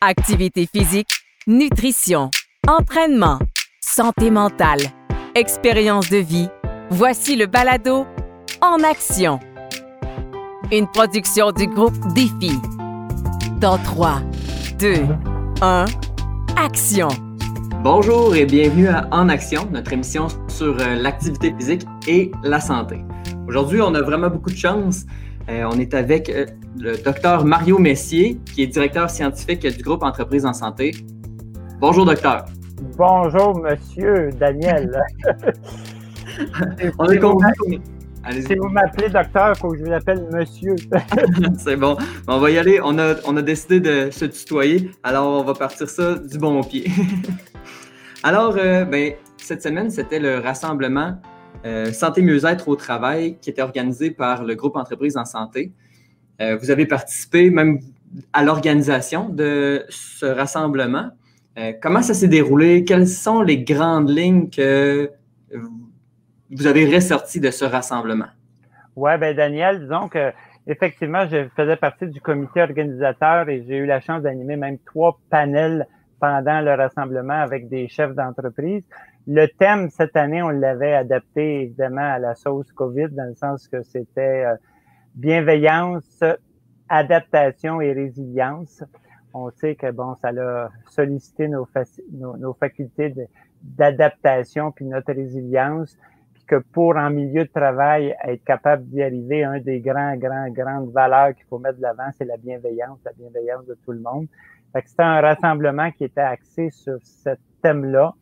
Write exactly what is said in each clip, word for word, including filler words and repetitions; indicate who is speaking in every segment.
Speaker 1: Activité physique, nutrition, entraînement, santé mentale, expérience de vie. Voici le balado En Action. Une production du groupe Défi. Dans trois, deux, un, action!
Speaker 2: Bonjour et bienvenue à En Action, notre émission sur euh, l'activité physique et la santé. Aujourd'hui, on a vraiment beaucoup de chance. Euh, on est avec euh, le docteur Mario Messier, qui est directeur scientifique du groupe Entreprises en santé. Bonjour, docteur.
Speaker 3: Bonjour, monsieur Daniel.
Speaker 2: On est convenu.
Speaker 3: Si vous m'appelez docteur, il faut que je vous appelle monsieur.
Speaker 2: C'est bon. On va y aller. On a, on a décidé de se tutoyer, alors on va partir ça du bon pied. Alors, euh, ben, cette semaine, c'était le rassemblement euh, Santé Mieux-être au travail qui était organisé par le groupe Entreprises en santé. Euh, vous avez participé même à l'organisation de ce rassemblement. Euh, comment ça s'est déroulé? Quelles sont les grandes lignes que vous avez ressorties de ce rassemblement?
Speaker 3: Oui, bien, Daniel, disons que effectivement, je faisais partie du comité organisateur et j'ai eu la chance d'animer même trois panels pendant le rassemblement avec des chefs d'entreprise. Le thème, cette année, on l'avait adapté évidemment à la sauce COVID, dans le sens que c'était euh, bienveillance, adaptation et résilience. On sait que, bon, ça a sollicité nos, faci- nos, nos facultés de, d'adaptation puis notre résilience, puis que pour, en milieu de travail, être capable d'y arriver, un des grands, grands, grandes valeurs qu'il faut mettre de l'avant, c'est la bienveillance, la bienveillance de tout le monde. Fait que c'était un rassemblement qui était axé sur ce thème-là,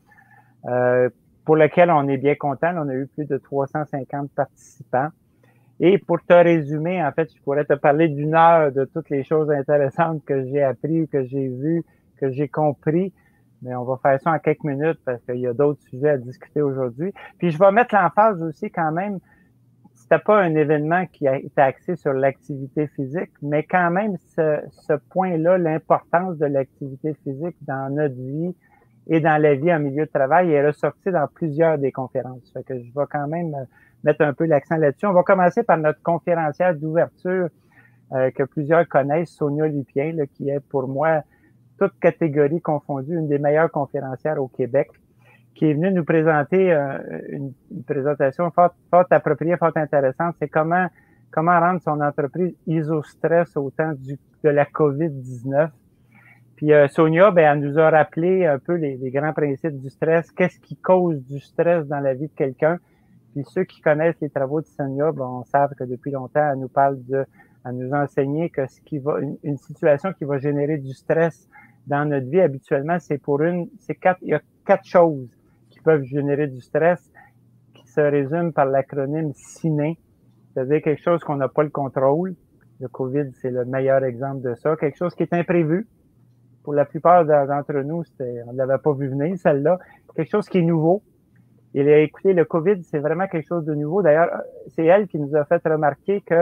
Speaker 3: euh, pour lequel on est bien content. On a eu plus de trois cent cinquante participants. Et pour te résumer, en fait, je pourrais te parler d'une heure de toutes les choses intéressantes que j'ai appris, que j'ai vues, que j'ai compris. Mais on va faire ça en quelques minutes parce qu'il y a d'autres sujets à discuter aujourd'hui. Puis je vais mettre l'emphase aussi quand même, c'était pas un événement qui a été axé sur l'activité physique, mais quand même ce, ce point-là, l'importance de l'activité physique dans notre vie et dans la vie en milieu de travail est ressorti dans plusieurs des conférences. Fait que je vais quand même mettre un peu l'accent là-dessus. On va commencer par notre conférencière d'ouverture euh, que plusieurs connaissent, Sonia Lupien, là, qui est pour moi, toute catégorie confondue, une des meilleures conférencières au Québec, qui est venue nous présenter euh, une, une présentation fort, fort appropriée, fort intéressante. C'est comment comment rendre son entreprise iso-stress au temps du, de la covid dix-neuf. Puis euh, Sonia, ben, elle nous a rappelé un peu les, les grands principes du stress. Qu'est-ce qui cause du stress dans la vie de quelqu'un? Puis ceux qui connaissent les travaux de Sonia, bon, on savent que depuis longtemps, elle nous parle de, elle nous a enseigné que ce qui va, une, une situation qui va générer du stress dans notre vie, habituellement, c'est pour une, c'est quatre, il y a quatre choses qui peuvent générer du stress, qui se résument par l'acronyme C I N E, c'est-à-dire quelque chose qu'on n'a pas le contrôle. Le COVID, c'est le meilleur exemple de ça. Quelque chose qui est imprévu. Pour la plupart d'entre nous, c'était, on ne l'avait pas vu venir, celle-là. Quelque chose qui est nouveau. Et là, écoutez, le COVID, c'est vraiment quelque chose de nouveau. D'ailleurs, c'est elle qui nous a fait remarquer que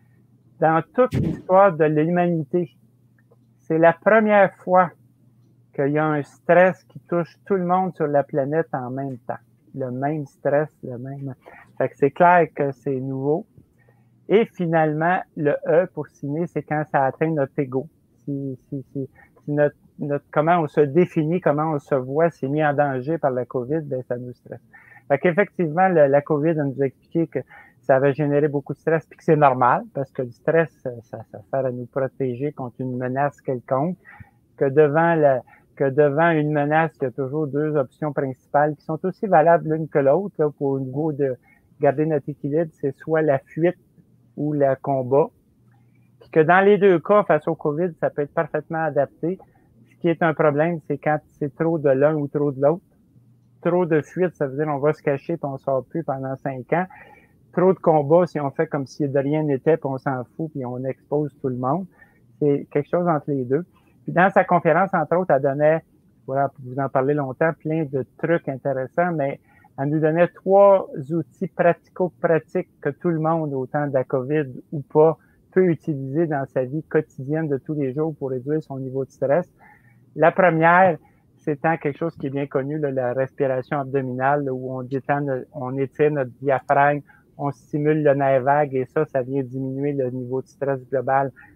Speaker 3: dans toute l'histoire de l'humanité, c'est la première fois qu'il y a un stress qui touche tout le monde sur la planète en même temps. Le même stress, le même... Fait que c'est clair que c'est nouveau. Et finalement, le E pour signer, c'est quand ça atteint notre ego. Si, si, si, si notre, notre, comment on se définit, comment on se voit, c'est mis en danger par la COVID, ben ça nous stresse. Fait qu'effectivement, le, la COVID a nous expliqué que ça avait généré beaucoup de stress, puis que c'est normal, parce que le stress, ça, ça sert à nous protéger contre une menace quelconque, que devant la, que devant une menace, il y a toujours deux options principales qui sont aussi valables l'une que l'autre, là, pour au niveau de garder notre équilibre, c'est soit la fuite ou le combat. Puis que dans les deux cas, face au COVID, ça peut être parfaitement adapté. Ce qui est un problème, c'est quand c'est trop de l'un ou trop de l'autre. Trop de fuite, ça veut dire on va se cacher puis on sort plus pendant cinq ans. Trop de combat, si on fait comme si de rien n'était puis on s'en fout puis on expose tout le monde. C'est quelque chose entre les deux. Puis dans sa conférence, entre autres, elle donnait, voilà, pour vous en parler longtemps, plein de trucs intéressants, mais elle nous donnait trois outils pratico-pratiques que tout le monde, au temps de la COVID ou pas, peut utiliser dans sa vie quotidienne de tous les jours pour réduire son niveau de stress. La première, c'est quelque chose qui est bien connu, là, la respiration abdominale, là, où on détend, on étire notre diaphragme, on stimule le nerf vague et ça, ça vient diminuer le niveau de stress global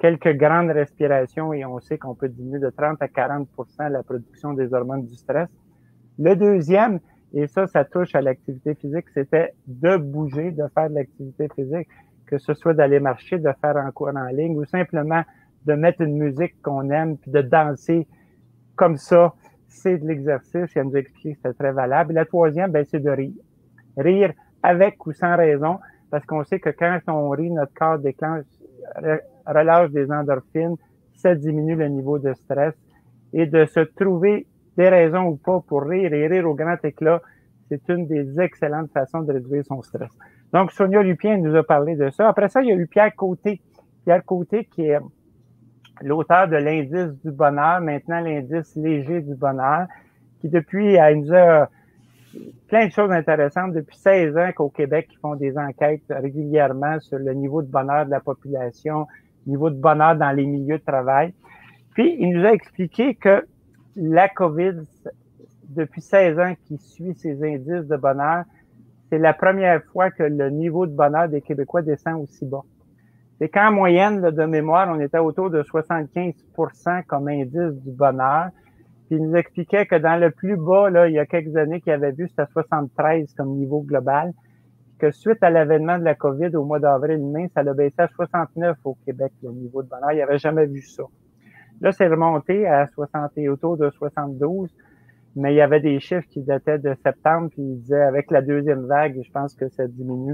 Speaker 3: quelques grandes respirations et on sait qu'on peut diminuer de trente à quarante pour cent la production des hormones du stress. Le deuxième, et ça, ça touche à l'activité physique, c'était de bouger, de faire de l'activité physique, que ce soit d'aller marcher, de faire un cours en ligne ou simplement de mettre une musique qu'on aime puis de danser comme ça. C'est de l'exercice. Elle nous a expliqué que c'était très valable. Et la troisième, ben, c'est de rire. Rire avec ou sans raison, parce qu'on sait que quand on rit, notre corps déclenche, relâche des endorphines, ça diminue le niveau de stress. Et de se trouver des raisons ou pas pour rire et rire au grand éclat, c'est une des excellentes façons de réduire son stress. Donc, Sonia Lupien nous a parlé de ça. Après ça, il y a eu Pierre Côté. Pierre Côté qui est l'auteur de l'indice du bonheur, maintenant l'indice léger du bonheur, qui depuis, il nous a plein de choses intéressantes. Depuis seize ans qu'au Québec, ils font des enquêtes régulièrement sur le niveau de bonheur de la population, niveau de bonheur dans les milieux de travail. Puis, il nous a expliqué que la COVID, depuis seize ans qui suit ces indices de bonheur, c'est la première fois que le niveau de bonheur des Québécois descend aussi bas. C'est qu'en moyenne, là, de mémoire, on était autour de soixante-quinze pour cent comme indice du bonheur. Puis il nous expliquait que dans le plus bas, là, il y a quelques années qu'il avait vu, c'était soixante-treize comme niveau global. Que suite à l'avènement de la COVID au mois d'avril-mai, ça a baissé à soixante-neuf au Québec, le niveau de bonheur. Il n'avait jamais vu ça. Là, c'est remonté à soixante et autour de soixante-douze. Mais il y avait des chiffres qui dataient de septembre, puis il disait avec la deuxième vague, je pense que ça diminue.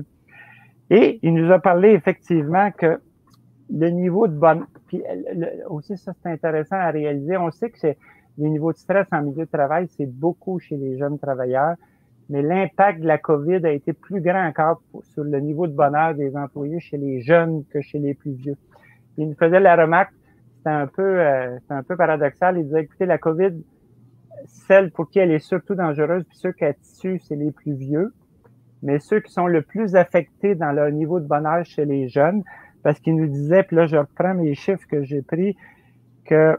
Speaker 3: Et il nous a parlé effectivement que le niveau de bonheur, puis le, aussi ça c'est intéressant à réaliser, on sait que c'est, les niveaux de stress en milieu de travail, c'est beaucoup chez les jeunes travailleurs, mais l'impact de la COVID a été plus grand encore pour, sur le niveau de bonheur des employés chez les jeunes que chez les plus vieux. Puis il nous faisait la remarque, c'était un peu, euh, c'était un peu paradoxal, il disait, écoutez, la COVID, celle pour qui elle est surtout dangereuse, puis ceux qui la tuent, c'est les plus vieux. Mais ceux qui sont le plus affectés dans leur niveau de bonheur chez les jeunes, parce qu'ils nous disaient, puis là, je reprends mes chiffres que j'ai pris, que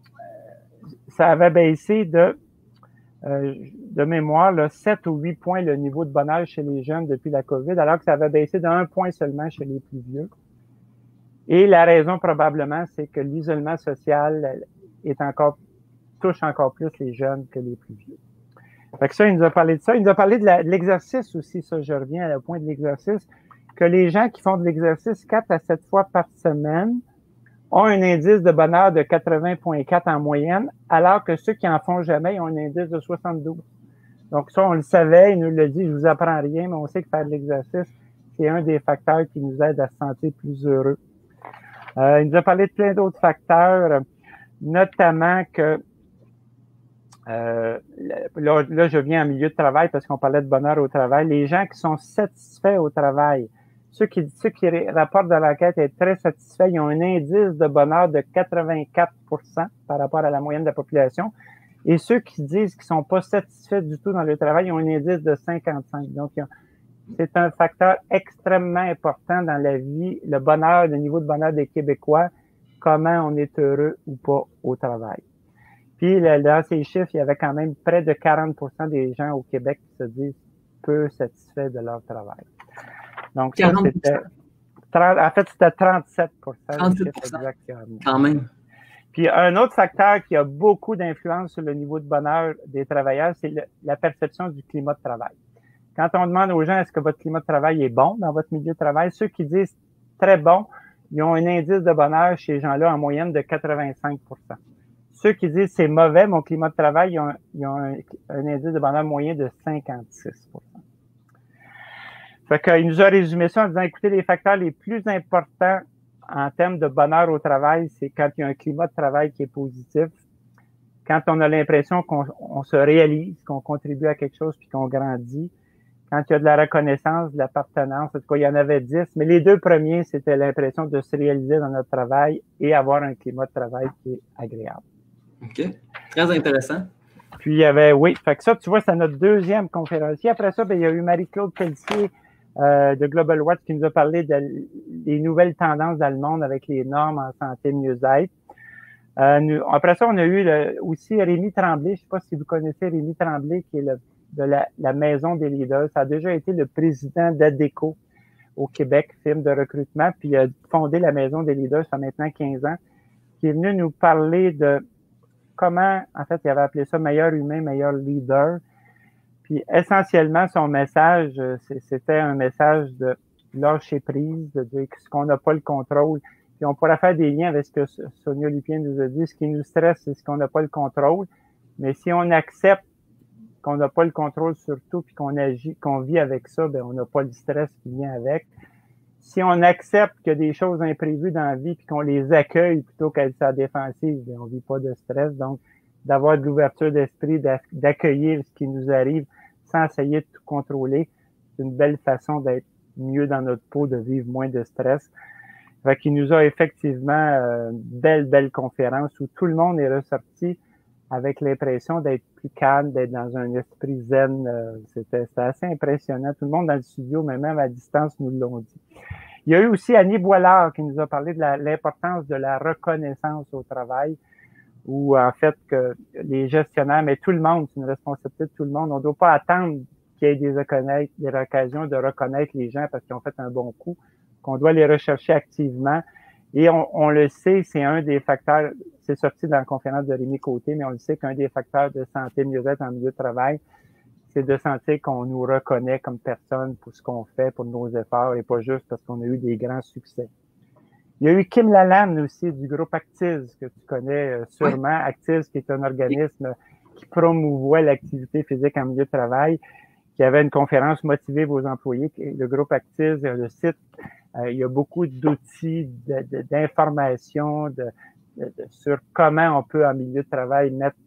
Speaker 3: ça avait baissé de, euh, de mémoire, là, sept ou huit points le niveau de bonheur chez les jeunes depuis la COVID, alors que ça avait baissé d'un point seulement chez les plus vieux. Et la raison, probablement, c'est que l'isolement social est encore, touche encore plus les jeunes que les plus vieux. Fait que ça, il nous a parlé de ça. Il nous a parlé de, la, de l'exercice aussi, ça, je reviens au point de l'exercice, que les gens qui font de l'exercice quatre à sept fois par semaine ont un indice de bonheur de quatre-vingts virgule quatre en moyenne, alors que ceux qui en font jamais ont un indice de soixante-douze. Donc ça, on le savait, il nous l'a dit, je vous apprends rien, mais on sait que faire de l'exercice, c'est un des facteurs qui nous aide à se sentir plus heureux. Euh, il nous a parlé de plein d'autres facteurs, notamment que Euh, là, là, je viens en milieu de travail parce qu'on parlait de bonheur au travail. Les gens qui sont satisfaits au travail, ceux qui, ceux qui rapportent dans l'enquête être très satisfaits, ils ont un indice de bonheur de quatre-vingt-quatre pour cent par rapport à la moyenne de la population. Et ceux qui disent qu'ils sont pas satisfaits du tout dans le travail, ils ont un indice de cinquante-cinq. Donc, c'est un facteur extrêmement important dans la vie, le bonheur, le niveau de bonheur des Québécois, comment on est heureux ou pas au travail. Puis, dans ces chiffres, il y avait quand même près de quarante pour cent des gens au Québec qui se disent peu satisfaits de leur travail. Donc, ça, c'était, trente en fait, c'était trente-sept pour cent.
Speaker 2: trente-sept pour cent. Quand même.
Speaker 3: Puis, un autre facteur qui a beaucoup d'influence sur le niveau de bonheur des travailleurs, c'est le, la perception du climat de travail. Quand on demande aux gens, est-ce que votre climat de travail est bon dans votre milieu de travail, ceux qui disent très bon, ils ont un indice de bonheur chez ces gens-là en moyenne de quatre-vingt-cinq pour cent. Ceux qui disent c'est mauvais, mon climat de travail, ils ont, ils ont un, un indice de bonheur moyen de cinquante-six pour cent. Fait qu'il nous a résumé ça en disant, écoutez, les facteurs les plus importants en termes de bonheur au travail, c'est quand il y a un climat de travail qui est positif, quand on a l'impression qu'on on se réalise, qu'on contribue à quelque chose puis qu'on grandit, quand il y a de la reconnaissance, de l'appartenance, en tout cas, il y en avait dix, mais les deux premiers, c'était l'impression de se réaliser dans notre travail et avoir un climat de travail qui est agréable.
Speaker 2: OK. Très intéressant.
Speaker 3: Puis, il y avait, oui, fait que ça, tu vois, c'est notre deuxième conférencier. Après ça, ben, il y a eu Marie-Claude Pelletier euh, de Global Watch qui nous a parlé de, des nouvelles tendances dans le monde avec les normes en santé mieux-être. Euh, nous, après ça, on a eu le, aussi Rémi Tremblay. Je ne sais pas si vous connaissez Rémi Tremblay, qui est le, de la, la Maison des leaders. Ça a déjà été le président d'Adéco au Québec, firme de recrutement, puis il a fondé la Maison des leaders, ça fait maintenant quinze ans, qui est venu nous parler de comment, en fait, il avait appelé ça meilleur humain, meilleur leader. Puis essentiellement, son message, c'était un message de lâcher prise, de dire qu'on n'a pas le contrôle. Puis on pourrait faire des liens avec ce que Sonia Lupien nous a dit. Ce qui nous stresse, c'est ce qu'on n'a pas le contrôle. Mais si on accepte qu'on n'a pas le contrôle sur tout, puis qu'on agit, qu'on vit avec ça, ben on n'a pas le stress qui vient avec. Si on accepte qu'il y a des choses imprévues dans la vie, puis qu'on les accueille plutôt qu'être sa défensive, ben on vit pas de stress. Donc, d'avoir de l'ouverture d'esprit, d'accueillir ce qui nous arrive sans essayer de tout contrôler, c'est une belle façon d'être mieux dans notre peau, de vivre moins de stress. Fait qu'il nous a effectivement euh, une belle, belle conférence où tout le monde est ressorti avec l'impression d'être plus calme, d'être dans un esprit zen. Euh, c'était, c'était assez impressionnant. Tout le monde dans le studio, mais même à distance, nous l'ont dit. Il y a eu aussi Annie Boilard qui nous a parlé de la, l'importance de la reconnaissance au travail, où en fait que les gestionnaires, mais tout le monde, c'est une responsabilité de tout le monde. On ne doit pas attendre qu'il y ait des, des occasions de reconnaître les gens parce qu'ils ont fait un bon coup, qu'on doit les rechercher activement. Et on, on le sait, c'est un des facteurs, c'est sorti dans la conférence de Rémi Côté, mais on le sait qu'un des facteurs de santé mieux-être en milieu de travail, c'est de sentir qu'on nous reconnaît comme personne pour ce qu'on fait, pour nos efforts, et pas juste parce qu'on a eu des grands succès. Il y a eu Kim Lalanne aussi du groupe Actiz, que tu connais sûrement. Oui. Actiz, qui est un organisme qui promouvoit l'activité physique en milieu de travail, qui avait une conférence Motiver vos employés. Le groupe Actiz, le site, euh, il y a beaucoup d'outils, de, de, d'informations de, de, de, sur comment on peut en milieu de travail mettre,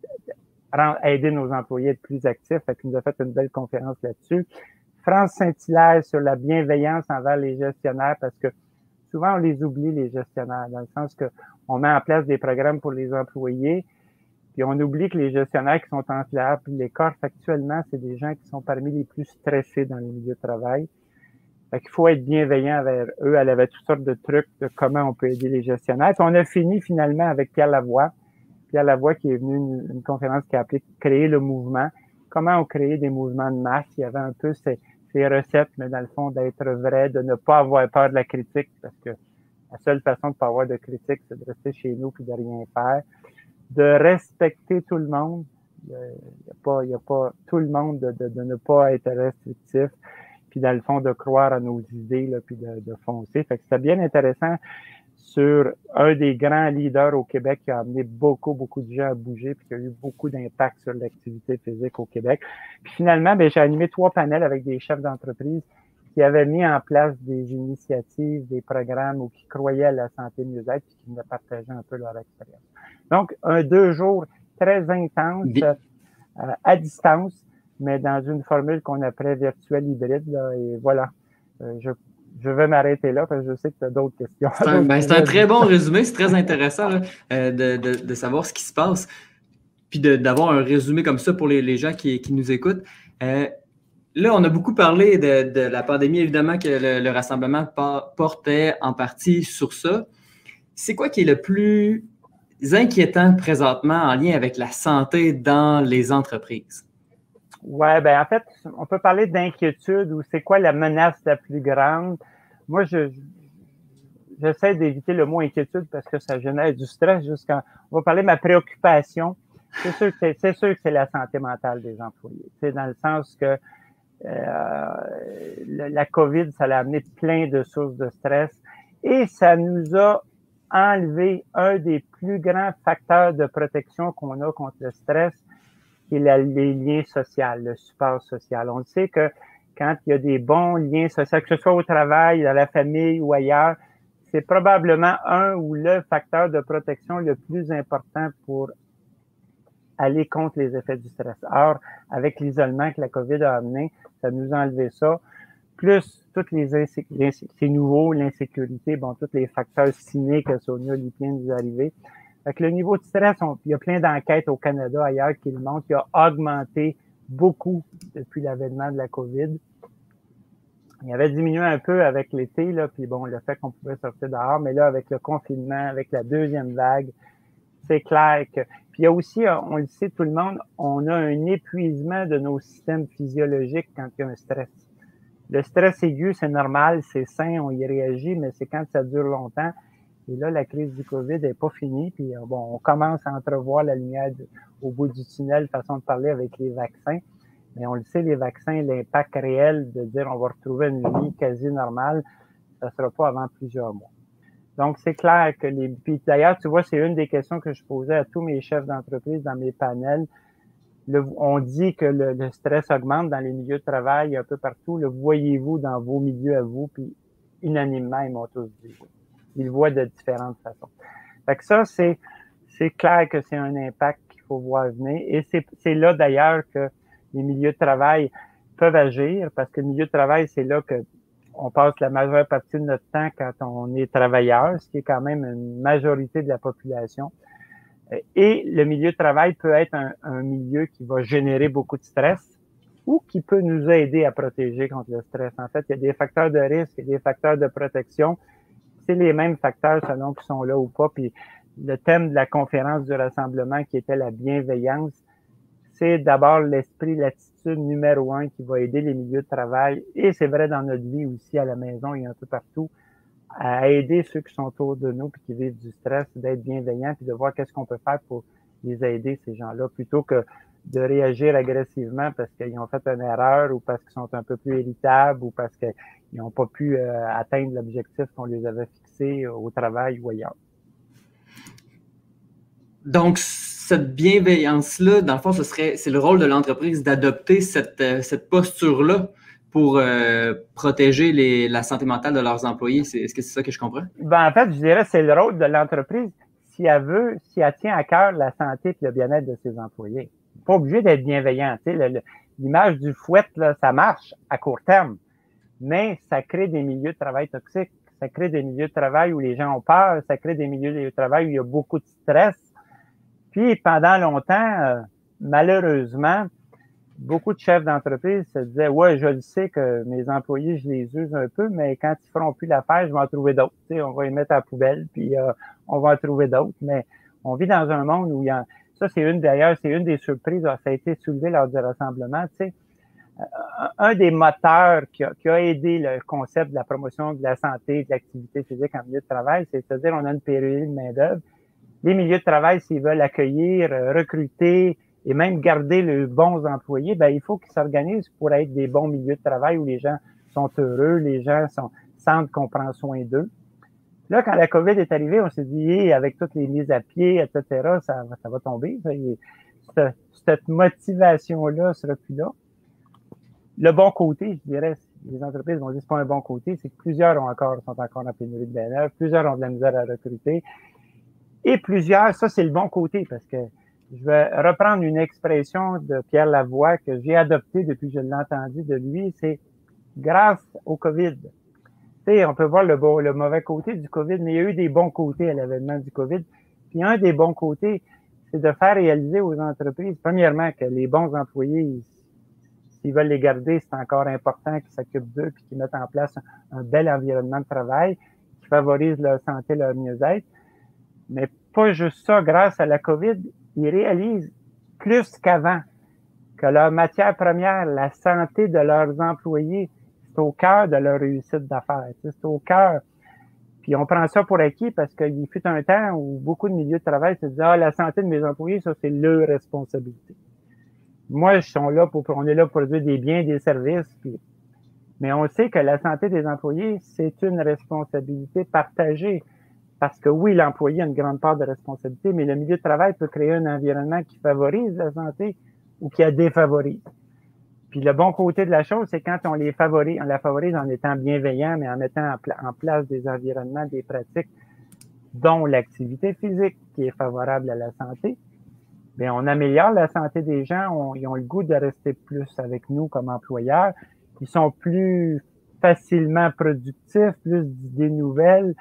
Speaker 3: aider nos employés à être plus actifs. Fait qu'il nous a fait une belle conférence là-dessus. France Saint-Hilaire sur la bienveillance envers les gestionnaires, parce que souvent, on les oublie, les gestionnaires, dans le sens que on met en place des programmes pour les employés, puis on oublie que les gestionnaires qui sont en fleur, puis les corps, actuellement, c'est des gens qui sont parmi les plus stressés dans les milieux de travail. Fait qu'il faut être bienveillant envers eux. Elle avait toutes sortes de trucs de comment on peut aider les gestionnaires. Puis on a fini finalement avec Pierre Lavoie. Pierre Lavoie qui est venu une, une conférence qui a appelé « Créer le mouvement ». Comment on crée des mouvements de masse. Il y avait un peu ces Ces recettes, mais dans le fond, d'être vrai, de ne pas avoir peur de la critique, parce que la seule façon de ne pas avoir de critique, c'est de rester chez nous puis de rien faire. De respecter tout le monde. Il n'y a pas, il y a pas tout le monde de, de, de ne pas être restrictif, puis dans le fond, de croire à nos idées, là, puis de, de foncer. Fait que c'était bien intéressant sur un des grands leaders au Québec qui a amené beaucoup, beaucoup de gens à bouger puis qui a eu beaucoup d'impact sur l'activité physique au Québec. Puis finalement, ben, j'ai animé trois panels avec des chefs d'entreprise qui avaient mis en place des initiatives, des programmes ou qui croyaient à la santé mieux-être puis qui venaient partager un peu leur expérience. Donc, un deux jours très intense euh, à distance, mais dans une formule qu'on appelait virtuelle hybride. Là, et voilà, euh, je Je vais m'arrêter là parce que je sais que tu as d'autres questions.
Speaker 2: C'est un, ben, c'est un très bon résumé. C'est très intéressant là, euh, de, de, de savoir ce qui se passe. Puis de, d'avoir un résumé comme ça pour les, les gens qui, qui nous écoutent. Euh, là, on a beaucoup parlé de, de la pandémie, évidemment, que le, le rassemblement portait en partie sur ça. C'est quoi qui est le plus inquiétant présentement en lien avec la santé dans les entreprises?
Speaker 3: Ouais, ben en fait, on peut parler d'inquiétude ou c'est quoi la menace la plus grande. Moi, je j'essaie d'éviter le mot inquiétude parce que ça génère du stress jusqu'à. On va parler de ma préoccupation. C'est sûr que c'est, c'est sûr que c'est la santé mentale des employés. C'est dans le sens que euh, la COVID, ça l'a amené plein de sources de stress et ça nous a enlevé un des plus grands facteurs de protection qu'on a contre le stress, qui est la, les liens sociaux, le support social. On sait que quand il y a des bons liens sociaux, que ce soit au travail, dans la famille ou ailleurs, c'est probablement un ou le facteur de protection le plus important pour aller contre les effets du stress. Or, avec l'isolement que la COVID a amené, ça nous a enlevé ça. Plus toutes les insécurités, c'est nouveau, l'insécurité, bon, tous les facteurs ciné que Sonia Lupien nous est arrivé. Fait que le niveau de stress, on, il y a plein d'enquêtes au Canada, ailleurs, qui le montrent, qui a augmenté beaucoup depuis l'avènement de la COVID. Il avait diminué un peu avec l'été, là, puis bon, le fait qu'on pouvait sortir dehors, mais là, avec le confinement, avec la deuxième vague, c'est clair que... Puis il y a aussi, on le sait tout le monde, on a un épuisement de nos systèmes physiologiques quand il y a un stress. Le stress aigu, c'est normal, c'est sain, on y réagit, mais c'est quand ça dure longtemps. Et là, la crise du COVID n'est pas finie. Puis bon, on commence à entrevoir la lumière du, au bout du tunnel, façon de parler avec les vaccins. Mais on le sait, les vaccins, l'impact réel de dire on va retrouver une vie quasi normale, ça ne sera pas avant plusieurs mois. Donc, c'est clair que les... Puis d'ailleurs, tu vois, c'est une des questions que je posais à tous mes chefs d'entreprise dans mes panels. Le, on dit que le, le stress augmente dans les milieux de travail un peu partout. Le voyez-vous dans vos milieux à vous? Puis unanimement, ils m'ont tous dit. Ils le voient de différentes façons. Fait que ça, c'est, c'est clair que c'est un impact qu'il faut voir venir. Et c'est, c'est là d'ailleurs que les milieux de travail peuvent agir, parce que le milieu de travail, c'est là que on passe la majeure partie de notre temps quand on est travailleur, ce qui est quand même une majorité de la population. Et le milieu de travail peut être un, un milieu qui va générer beaucoup de stress ou qui peut nous aider à protéger contre le stress. En fait, il y a des facteurs de risque, il y a des facteurs de protection. C'est les mêmes facteurs selon qu'ils sont là ou pas. Puis le thème de la conférence du rassemblement qui était la bienveillance, c'est d'abord l'esprit, l'attitude numéro un qui va aider les milieux de travail, et c'est vrai dans notre vie aussi, à la maison et un peu partout, à aider ceux qui sont autour de nous puis qui vivent du stress, d'être bienveillants puis de voir qu'est-ce qu'on peut faire pour les aider, ces gens-là, plutôt que de réagir agressivement parce qu'ils ont fait une erreur ou parce qu'ils sont un peu plus irritables ou parce qu'ils n'ont pas pu euh, atteindre l'objectif qu'on les avait fixé au travail ou ailleurs.
Speaker 2: Donc, cette bienveillance-là, dans le fond, ce serait, c'est le rôle de l'entreprise d'adopter cette, euh, cette posture-là pour euh, protéger les, la santé mentale de leurs employés. C'est, est-ce que c'est ça que je comprends?
Speaker 3: Ben, en fait, je dirais que c'est le rôle de l'entreprise si elle veut, si elle tient à cœur la santé et le bien-être de ses employés. Pas obligé d'être bienveillant. Tu sais, le, le, l'image du fouet, là, ça marche à court terme, mais ça crée des milieux de travail toxiques. Ça crée des milieux de travail où les gens ont peur. Ça crée des milieux de travail où il y a beaucoup de stress. Puis, pendant longtemps, euh, malheureusement, beaucoup de chefs d'entreprise se disaient « Ouais, je le sais que mes employés, je les use un peu, mais quand ils feront plus l'affaire, je vais en trouver d'autres. Tu sais, on va les mettre à la poubelle, puis euh, on va en trouver d'autres. » Mais on vit dans un monde où il y a... Ça, c'est une, d'ailleurs, c'est une des surprises, ça a été soulevé lors du rassemblement. Tu sais, un des moteurs qui a, qui a aidé le concept de la promotion de la santé et de l'activité physique en milieu de travail, c'est-à-dire on a une pénurie de main-d'œuvre. Les milieux de travail, s'ils veulent accueillir, recruter et même garder les bons employés, ben il faut qu'ils s'organisent pour être des bons milieux de travail où les gens sont heureux, les gens sont, sentent qu'on prend soin d'eux. Là, quand la COVID est arrivée, on s'est dit, hey, avec toutes les mises à pied, et cetera, ça, ça va tomber. Ça, et, cette, cette motivation-là sera plus là. Le bon côté, je dirais, les entreprises vont dire c'est pas un bon côté, c'est que plusieurs ont encore, sont encore en pénurie de main-d'œuvre, plusieurs ont de la misère à recruter. Et plusieurs, ça c'est le bon côté, parce que je vais reprendre une expression de Pierre Lavoie que j'ai adoptée depuis que je l'ai entendu de lui, c'est grâce au COVID. Tu sais, on peut voir le, beau, le mauvais côté du COVID, mais il y a eu des bons côtés à l'avènement du COVID. Puis un des bons côtés, c'est de faire réaliser aux entreprises, premièrement, que les bons employés, s'ils veulent les garder, c'est encore important qu'ils s'occupent d'eux puis qu'ils mettent en place un, un bel environnement de travail qui favorise leur santé, leur mieux-être. Mais pas juste ça, grâce à la COVID, ils réalisent plus qu'avant que leur matière première, la santé de leurs employés, c'est au cœur de leur réussite d'affaires. C'est au cœur. Puis on prend ça pour acquis parce qu'il fut un temps où beaucoup de milieux de travail se disaient « Ah, la santé de mes employés, ça, c'est leur responsabilité. » Moi, je suis là pour, on est là pour produire des biens, des services. Puis, mais on sait que la santé des employés, c'est une responsabilité partagée. Parce que oui, l'employé a une grande part de responsabilité, mais le milieu de travail peut créer un environnement qui favorise la santé ou qui la défavorise. Puis le bon côté de la chose, c'est quand on les favorise, on la favorise en étant bienveillant, mais en mettant en, pla- en place des environnements, des pratiques, dont l'activité physique qui est favorable à la santé. Bien, on améliore la santé des gens, on, ils ont le goût de rester plus avec nous comme employeurs. Ils sont plus facilement productifs, plus d'idées nouvelles.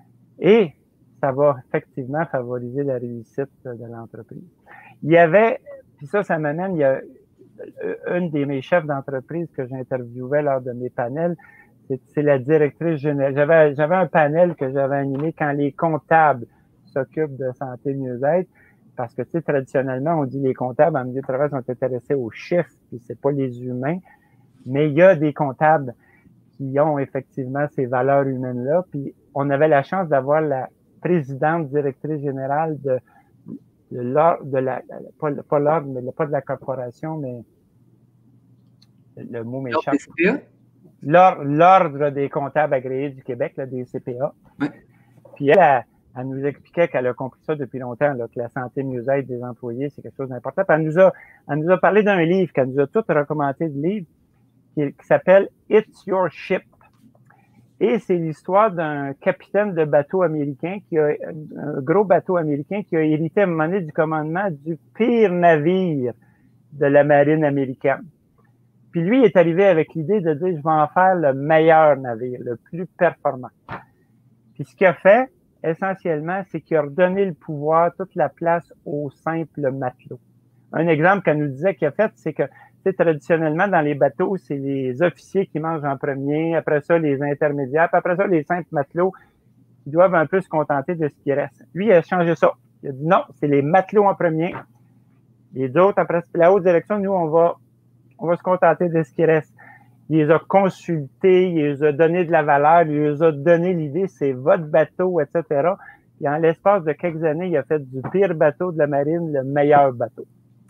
Speaker 3: Et ça va effectivement favoriser la réussite de l'entreprise. Il y avait, puis ça, ça m'amène, il y a une des mes chefs d'entreprise que j'interviewais lors de mes panels, c'est, c'est la directrice générale. J'avais, j'avais un panel que j'avais animé quand les comptables s'occupent de santé mieux-être, parce que, tu sais, traditionnellement, on dit les comptables en milieu de travail sont intéressés aux chiffres, puis c'est pas les humains, mais il y a des comptables qui ont effectivement ces valeurs humaines-là. Puis on avait la chance d'avoir la présidente directrice générale de, de l'ordre, de la, pas, pas l'ordre, mais pas de la corporation, mais le mot m'échappe. L'ordre, l'ordre des comptables agréés du Québec, là, des C P A.
Speaker 2: Ouais.
Speaker 3: Puis elle, elle, elle nous expliquait qu'elle a compris ça depuis longtemps, là, que la santé mieux-être des employés, c'est quelque chose d'important. Puis elle nous a, elle nous a parlé d'un livre, qu'elle nous a tout recommandé de livre, qui, qui s'appelle It's Your Ship. Et c'est l'histoire d'un capitaine de bateau américain qui a, un gros bateau américain qui a hérité à un moment donné du commandement du pire navire de la marine américaine. Puis lui est arrivé avec l'idée de dire, je vais en faire le meilleur navire, le plus performant. Puis ce qu'il a fait, essentiellement, c'est qu'il a redonné le pouvoir, toute la place aux simples matelots. Un exemple qu'elle nous disait qu'il a fait, c'est que, tu sais, traditionnellement, dans les bateaux, c'est les officiers qui mangent en premier, après ça, les intermédiaires, puis après ça, les simples matelots qui doivent un peu se contenter de ce qui reste. Lui, il a changé ça. Il a dit non, c'est les matelots en premier. Les autres, après la haute direction, nous, on va On va se contenter de ce qui reste. Il les a consultés, il les a donné de la valeur, il les a donné l'idée, c'est votre bateau, et cetera. Et en l'espace de quelques années, il a fait du pire bateau de la marine le meilleur bateau.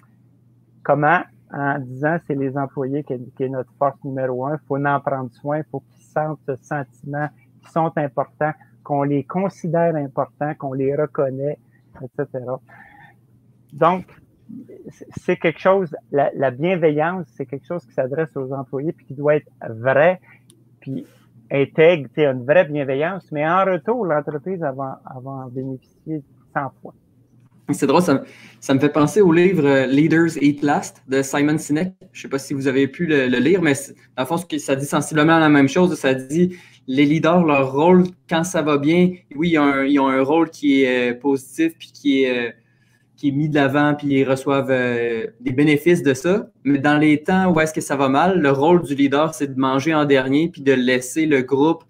Speaker 3: Comment? En disant, c'est les employés qui, qui est notre force numéro un. Il faut en prendre soin, il faut qu'ils sentent ce sentiment, qu'ils sont importants, qu'on les considère importants, qu'on les reconnaît, et cetera. Donc, c'est quelque chose, la, la bienveillance, c'est quelque chose qui s'adresse aux employés puis qui doit être vrai, puis intègre, tu sais, une vraie bienveillance, mais en retour, l'entreprise va, va en bénéficier cent fois.
Speaker 2: C'est drôle, ça, ça me fait penser au livre Leaders Eat Last de Simon Sinek. Je ne sais pas si vous avez pu le, le lire, mais dans le fond, ça dit sensiblement la même chose. Ça dit les leaders, leur rôle, quand ça va bien, oui, ils ont un, ils ont un rôle qui est positif puis qui est qui est mis de l'avant, puis ils reçoivent euh, des bénéfices de ça. Mais dans les temps où est-ce que ça va mal, le rôle du leader, c'est de manger en dernier, puis de laisser le groupe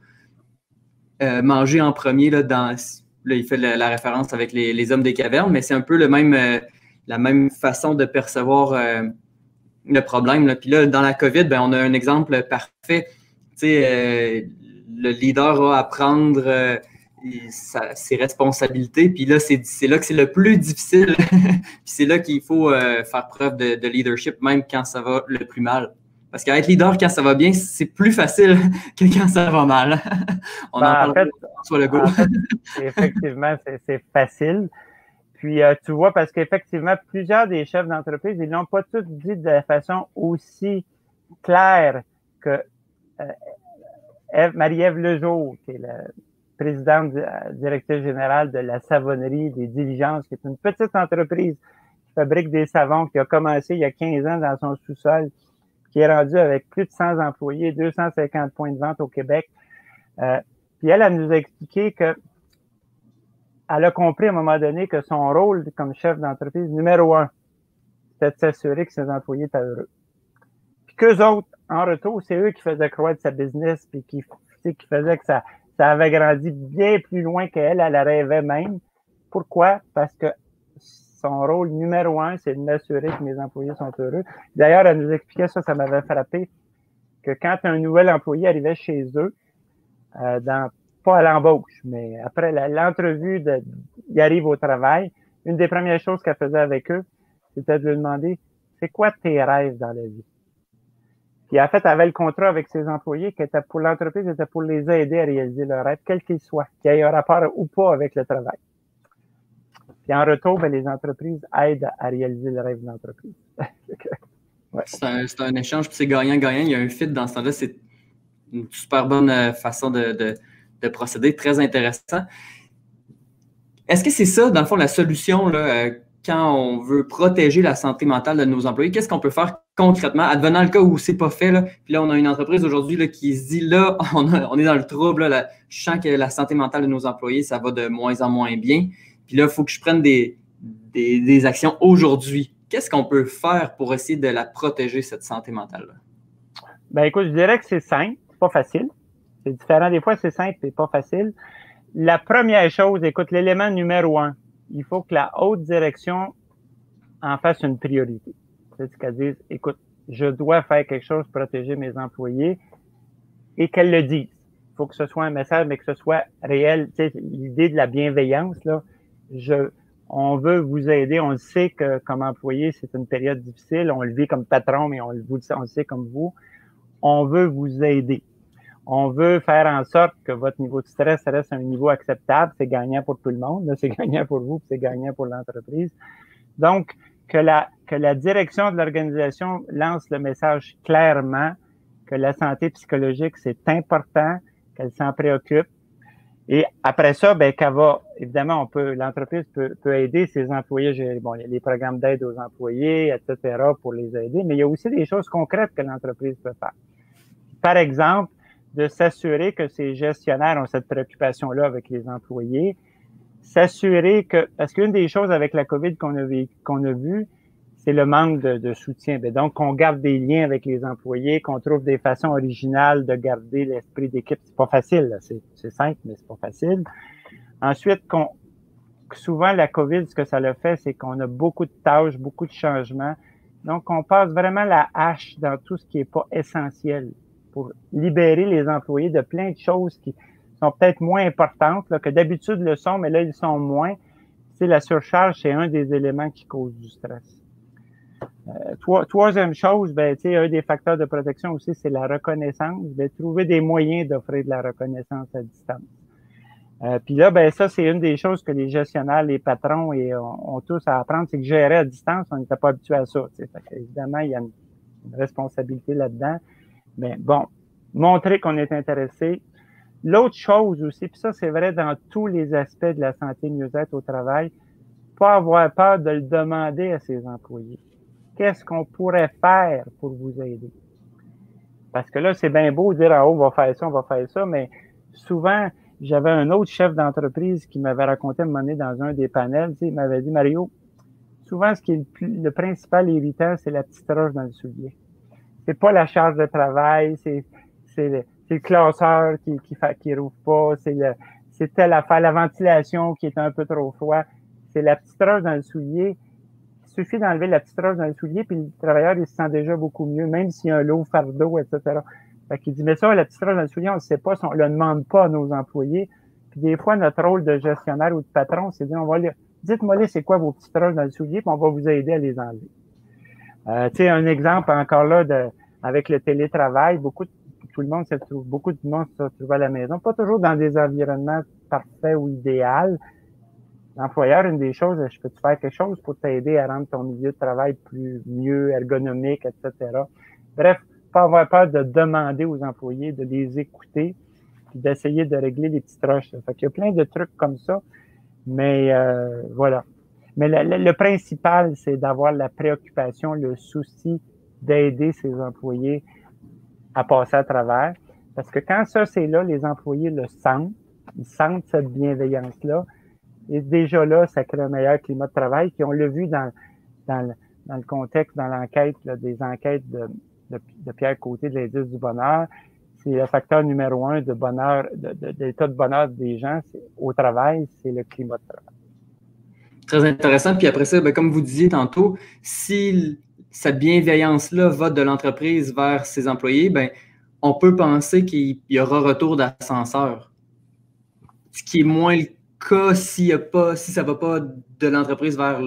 Speaker 2: euh, manger en premier. Là, dans, là, il fait la, la référence avec les, les hommes des cavernes, mais c'est un peu le même, euh, la même façon de percevoir euh, le problème. Là. Puis là, dans la COVID, ben, on a un exemple parfait. Tu sais, euh, le leader a à prendre euh, Sa, ses responsabilités. Puis là, c'est, c'est là que c'est le plus difficile. Puis c'est là qu'il faut euh, faire preuve de, de leadership, même quand ça va le plus mal. Parce qu'être leader quand ça va bien, c'est plus facile que quand ça va mal. On
Speaker 3: ben,
Speaker 2: en parle
Speaker 3: en fait,
Speaker 2: François Legault.
Speaker 3: En fait, effectivement, c'est, c'est facile. Puis, euh, tu vois, parce qu'effectivement, plusieurs des chefs d'entreprise, ils n'ont pas tous dit de la façon aussi claire que euh, Marie-Ève Lejour, qui est la présidente directrice générale de la savonnerie des Diligences, qui est une petite entreprise qui fabrique des savons, qui a commencé il y a quinze ans dans son sous-sol, qui est rendue avec plus de cent employés, deux cent cinquante points de vente au Québec. Euh, puis elle, elle nous a expliqué que elle a compris à un moment donné que son rôle comme chef d'entreprise numéro un, c'était de s'assurer que ses employés étaient heureux. Puis qu'eux autres, en retour, c'est eux qui faisaient croître sa business, puis qui, qui faisaient que ça Ça avait grandi bien plus loin qu'elle, elle rêvait même. Pourquoi? Parce que son rôle numéro un, c'est de m'assurer que mes employés sont heureux. D'ailleurs, elle nous expliquait ça, ça m'avait frappé, que quand un nouvel employé arrivait chez eux, euh, dans, pas à l'embauche, mais après la, l'entrevue, de, il arrive au travail, une des premières choses qu'elle faisait avec eux, c'était de lui demander, c'est quoi tes rêves dans la vie? Puis en fait, elle avait le contrat avec ses employés qui était pour l'entreprise, était pour les aider à réaliser leurs rêves, quel qu'il soit, qu'il y ait un rapport ou pas avec le travail. Puis en retour, ben, les entreprises aident à réaliser le rêve de l'entreprise.
Speaker 2: Ouais. C'est, un, c'est un échange, puis c'est gagnant-gagnant. Il y a un fit dans ce temps-là. C'est une super bonne façon de, de, de procéder, très intéressant. Est-ce que c'est ça, dans le fond, la solution là, quand on veut protéger la santé mentale de nos employés? Qu'est-ce qu'on peut faire concrètement, advenant le cas où c'est pas fait, là, puis là, on a une entreprise aujourd'hui là, qui se dit, là, on, a, on est dans le trouble, là, là, je sens que la santé mentale de nos employés, ça va de moins en moins bien, puis là, il faut que je prenne des, des, des actions aujourd'hui. Qu'est-ce qu'on peut faire pour essayer de la protéger, cette santé mentale-là?
Speaker 3: Ben écoute, je dirais que c'est simple, c'est pas facile. C'est différent des fois, c'est simple, c'est pas facile. La première chose, écoute, l'élément numéro un, il faut que la haute direction en fasse une priorité. C'est-à-dire qu'elle dise, écoute, je dois faire quelque chose pour protéger mes employés. et qu'elle le dise. Il faut que ce soit un message, mais que ce soit réel. Tu sais, l'idée de la bienveillance, là, je, on veut vous aider. On le sait que comme employé, c'est une période difficile. On le vit comme patron, mais on le, on le sait comme vous. On veut vous aider. On veut faire en sorte que votre niveau de stress reste à un niveau acceptable. C'est gagnant pour tout le monde. Là, c'est gagnant pour vous, puis c'est gagnant pour l'entreprise. Donc, que la, que la direction de l'organisation lance le message clairement que la santé psychologique, c'est important, qu'elle s'en préoccupe. Et après ça, ben, qu'elle va, évidemment, on peut, l'entreprise peut, peut aider ses employés, j'ai, bon, il y a les programmes d'aide aux employés, et cetera, pour les aider, mais il y a aussi des choses concrètes que l'entreprise peut faire. Par exemple, de s'assurer que ces gestionnaires ont cette préoccupation-là avec les employés, s'assurer que, parce qu'une des choses avec la COVID qu'on a vu, qu'on a vu, c'est le manque de, de soutien. Bien, donc, qu'on garde des liens avec les employés, qu'on trouve des façons originales de garder l'esprit d'équipe. C'est pas facile, là. C'est, c'est simple, mais c'est pas facile. Ensuite, qu'on, souvent, la COVID, ce que ça le fait, c'est qu'on a beaucoup de tâches, beaucoup de changements. Donc, on passe vraiment la hache dans tout ce qui est pas essentiel pour libérer les employés de plein de choses qui sont peut-être moins importantes, là, que d'habitude le sont, mais là, ils sont moins. C'est la surcharge, c'est un des éléments qui cause du stress. Euh, trois, troisième chose, ben, tu sais, un des facteurs de protection aussi, c'est la reconnaissance. Ben, trouver des moyens d'offrir de la reconnaissance à distance. Euh, puis là, ben, ça, c'est une des choses que les gestionnaires, les patrons et ont, ont tous à apprendre, c'est que gérer à distance, on n'était pas habitué à ça. Tu sais. Fait que, évidemment, il y a une, une responsabilité là-dedans. Mais bon, montrer qu'on est intéressé. L'autre chose aussi, puis ça, c'est vrai dans tous les aspects de la santé mieux-être au travail, pas avoir peur de le demander à ses employés. Qu'est-ce qu'on pourrait faire pour vous aider? Parce que là, c'est bien beau de dire, ah, on va faire ça, on va faire ça, mais souvent, j'avais un autre chef d'entreprise qui m'avait raconté à un moment donné dans un des panels, tu sais, il m'avait dit, Mario, souvent, ce qui est le, plus, le principal irritant, c'est la petite roche dans le soulier. C'est pas la charge de travail, c'est, c'est, le, c'est le classeur qui, qui fait, qui rouvre pas, c'est le, c'est telle affaire, la ventilation qui est un peu trop froid. C'est la petite roche dans le soulier. Il suffit d'enlever la petite roche dans le soulier, puis le travailleur, il se sent déjà beaucoup mieux, même s'il y a un lourd fardeau, et cetera. Fait qu'il dit, mais ça, la petite roche dans le soulier, on ne sait pas, on ne le demande pas à nos employés. Puis des fois, notre rôle de gestionnaire ou de patron, c'est de dire, on va les, dites-moi les, c'est quoi vos petites roches dans le soulier, puis on va vous aider à les enlever. Euh, tu sais, un exemple encore là, de, avec le télétravail, beaucoup de, tout le monde se trouve, beaucoup de monde se retrouve à la maison, pas toujours dans des environnements parfaits ou idéaux. L'employeur, une des choses, je peux te faire quelque chose pour t'aider à rendre ton milieu de travail plus mieux, ergonomique, et cetera. Bref, pas avoir peur de demander aux employés de les écouter puis d'essayer de régler les petites roches. Fait qu'il y a plein de trucs comme ça, mais euh, voilà. Mais le, le, le principal, c'est d'avoir la préoccupation, le souci d'aider ses employés à passer à travers. Parce que quand ça, c'est là, les employés le sentent, ils sentent cette bienveillance-là. Et déjà là, ça crée un meilleur climat de travail. Puis on l'a vu dans, dans, le, dans le contexte, dans l'enquête, là, des enquêtes de, de, de Pierre Côté de l'indice du bonheur. C'est le facteur numéro un de bonheur, de, de, de l'état de bonheur des gens c'est, au travail, c'est le climat de travail.
Speaker 2: Très intéressant. Puis après ça, ben, comme vous disiez tantôt, si cette bienveillance-là va de l'entreprise vers ses employés, ben, on peut penser qu'il y aura retour d'ascenseur. Ce qui est moins le cas s'il y a pas, si ça ne va pas de l'entreprise vers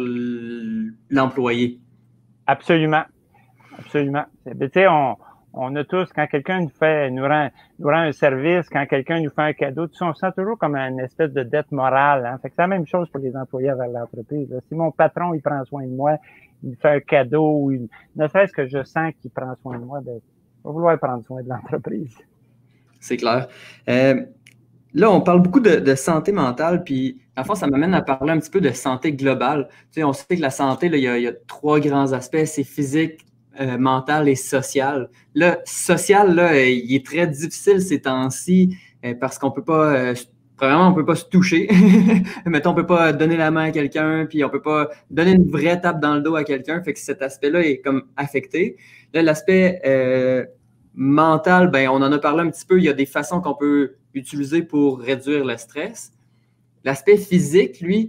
Speaker 2: l'employé.
Speaker 3: Absolument. Absolument. Tu sais, on, on a tous, quand quelqu'un nous fait, nous rend, nous rend un service, quand quelqu'un nous fait un cadeau, tout ça, on se sent toujours comme une espèce de dette morale. Hein? Fait que c'est la même chose pour les employés vers l'entreprise. Là. Si mon patron, il prend soin de moi, il me fait un cadeau, il, ne serait-ce que je sens qu'il prend soin de moi, ben, il va vouloir prendre soin de l'entreprise.
Speaker 2: C'est clair. Euh, Là, on parle beaucoup de, de santé mentale, puis en fait, ça m'amène à parler un petit peu de santé globale. Tu sais, on sait que la santé, là, il y a, il y a trois grands aspects, c'est physique, euh, mental et social. Là, social, là, il est très difficile ces temps-ci euh, parce qu'on peut pas, euh, premièrement, on peut pas se toucher. Mettons, on peut pas donner la main à quelqu'un, puis on peut pas donner une vraie tape dans le dos à quelqu'un, fait que cet aspect-là est comme affecté. Là, l'aspect euh, mental, ben, on en a parlé un petit peu, il y a des façons qu'on peut utiliser pour réduire le stress. L'aspect physique, lui,